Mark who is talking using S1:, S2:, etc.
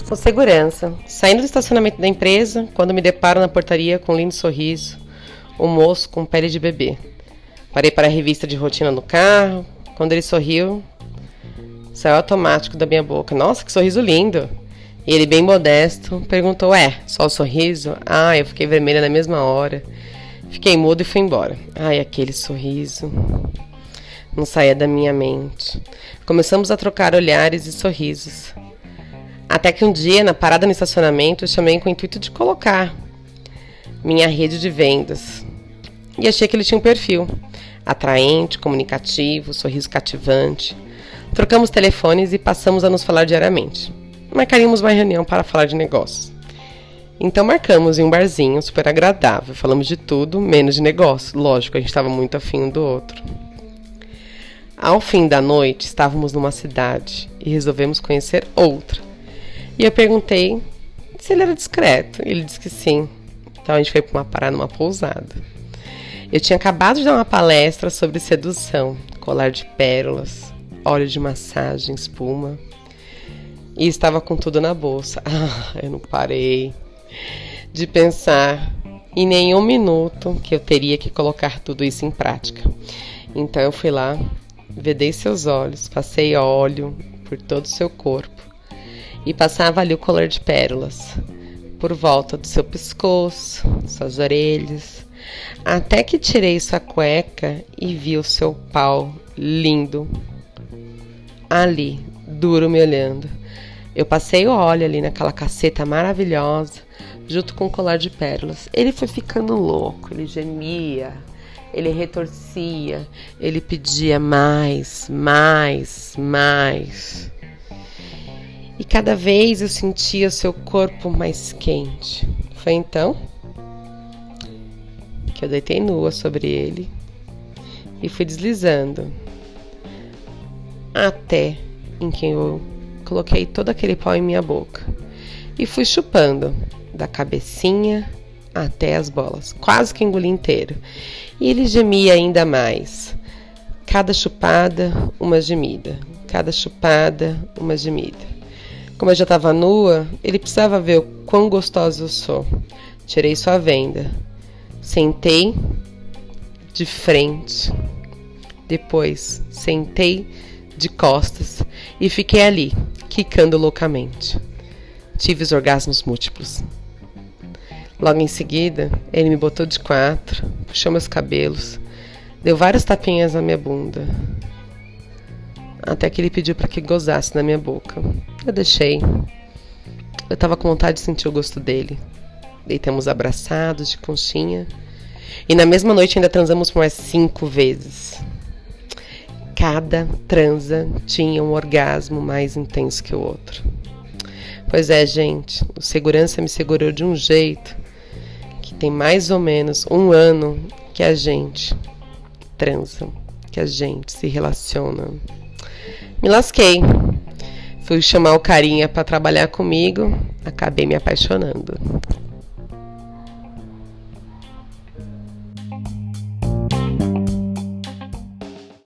S1: O segurança. Saindo do estacionamento da empresa, quando me deparo na portaria com um lindo sorriso, um moço com pele de bebê. Parei para a revista de rotina no carro. Quando ele sorriu, saiu automático da minha boca. Nossa, que sorriso lindo! E ele, bem modesto, perguntou, só o sorriso? Eu fiquei vermelha na mesma hora. Fiquei mudo e fui embora. Aquele sorriso não saía da minha mente. Começamos a trocar olhares e sorrisos. Até que um dia, na parada no estacionamento, eu chamei com o intuito de colocar minha rede de vendas. E achei que ele tinha um perfil atraente, comunicativo, sorriso cativante. Trocamos telefones e passamos a nos falar diariamente. Marcaríamos uma reunião para falar de negócios. Então marcamos em um barzinho super agradável. Falamos de tudo, menos de negócio. Lógico, a gente estava muito afim um do outro. Ao fim da noite, estávamos numa cidade e resolvemos conhecer outra. E eu perguntei se ele era discreto. Ele disse que sim. Então a gente foi parar numa pousada. Eu tinha acabado de dar uma palestra sobre sedução, colar de pérolas, óleo de massagem, espuma. E estava com tudo na bolsa. Eu não parei de pensar em nenhum minuto que eu teria que colocar tudo isso em prática. Então eu fui lá, vedei seus olhos, passei óleo por todo o seu corpo e passava ali o colar de pérolas por volta do seu pescoço, suas orelhas, até que tirei sua cueca e vi o seu pau lindo ali, duro, me olhando. Eu passei o óleo ali naquela caceta maravilhosa, junto com o colar de pérolas. Ele foi ficando louco, ele gemia, ele retorcia, ele pedia mais, mais, mais. E cada vez eu sentia o seu corpo mais quente. Foi então que eu deitei nua sobre ele e fui deslizando até em que eu coloquei todo aquele pau em minha boca e fui chupando da cabecinha até as bolas, quase que engoli inteiro. E ele gemia ainda mais. Cada chupada, uma gemida. Cada chupada, uma gemida. Como eu já estava nua, ele precisava ver o quão gostosa eu sou. Tirei sua venda. Sentei de frente. Depois, sentei de costas e fiquei ali, quicando loucamente. Tive os orgasmos múltiplos. Logo em seguida, ele me botou de quatro, puxou meus cabelos, deu várias tapinhas na minha bunda, até que ele pediu para que gozasse na minha boca. Eu deixei. Eu estava com vontade de sentir o gosto dele. Deitamos abraçados de conchinha e na mesma noite ainda transamos por mais 5 vezes. Cada transa tinha um orgasmo mais intenso que o outro. Pois é, gente, o segurança me segurou de um jeito que tem mais ou menos 1 ano que a gente transa, que a gente se relaciona. Me lasquei. Fui chamar o carinha para trabalhar comigo, acabei me apaixonando.